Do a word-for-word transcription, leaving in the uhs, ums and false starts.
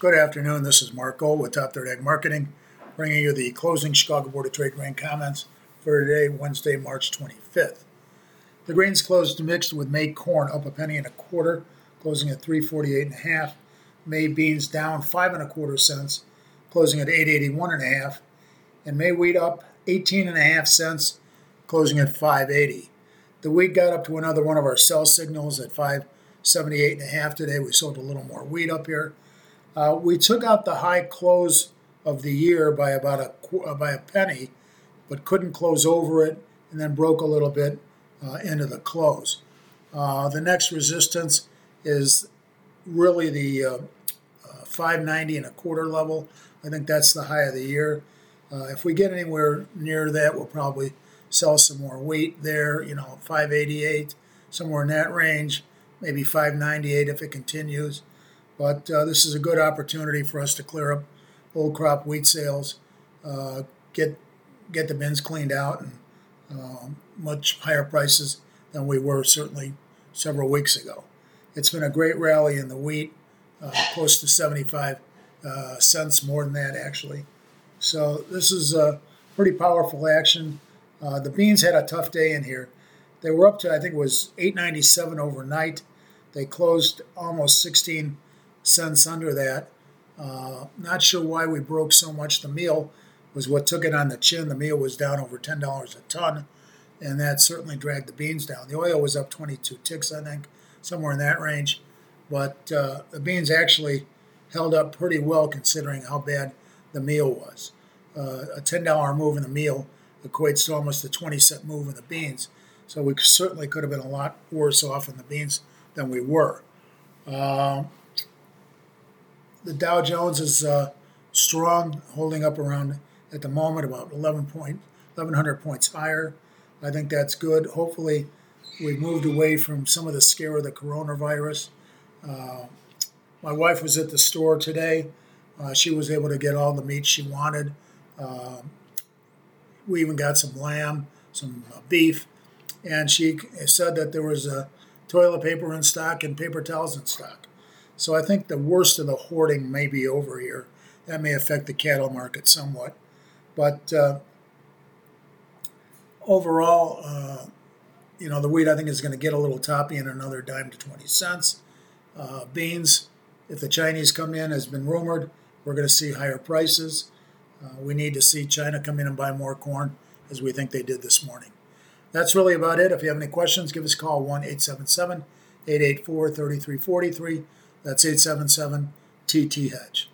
Good afternoon. This is Mark Gold with Top Third Ag Marketing, bringing you the closing Chicago Board of Trade grain comments for today, Wednesday, March twenty-fifth. The grains closed mixed with May corn up a penny and a quarter, closing at three forty-eight and a half. May beans down five and a quarter cents, closing at eight eighty-one and a half. And May wheat up eighteen and a half cents, closing at five eighty. The wheat got up to another one of our sell signals at five seventy-eight and a half today. We sold a little more wheat up here. Uh, we took out the high close of the year by about a uh, by a penny, but couldn't close over it, and then broke a little bit uh, into the close. Uh, the next resistance is really the uh, uh, five ninety and a quarter level. I think that's the high of the year. Uh, if we get anywhere near that, we'll probably sell some more wheat there. You know, five eighty-eight, somewhere in that range, maybe five ninety-eight if it continues. But uh, this is a good opportunity for us to clear up old crop wheat sales, uh, get get the bins cleaned out, and uh, much higher prices than we were certainly several weeks ago. It's been a great rally in the wheat, uh, close to seventy-five uh, cents, more than that actually. So this is a pretty powerful action. Uh, the beans had a tough day in here. They were up to, I think it was eight ninety-seven overnight. They closed almost sixteen cents under that. Uh, not sure why we broke so much. The meal was what took it on the chin. The meal was down over ten dollars a ton, and that certainly dragged the beans down. The oil was up twenty-two ticks, I think, somewhere in that range. But uh, the beans actually held up pretty well considering how bad the meal was. Uh, a ten dollar move in the meal equates to almost a twenty cent move in the beans. So we certainly could have been a lot worse off in the beans than we were. Uh, The Dow Jones is uh, strong, holding up around, at the moment, about eleven point, eleven hundred points higher. I think that's good. Hopefully, we've moved away from some of the scare of the coronavirus. Uh, my wife was at the store today. Uh, she was able to get all the meat she wanted. Uh, we even got some lamb, some uh, beef, and she said that there was uh, toilet paper in stock and paper towels in stock. So I think the worst of the hoarding may be over here. That may affect the cattle market somewhat. But uh, overall, uh, you know, the wheat I think is going to get a little toppy in another dime to twenty cents. Uh, beans, if the Chinese come in, has been rumored, we're going to see higher prices. Uh, we need to see China come in and buy more corn, as we think they did this morning. That's really about it. If you have any questions, give us a call, one eight seven seven, eight eight four, three three four three. That's eight seven seven T T Hedge.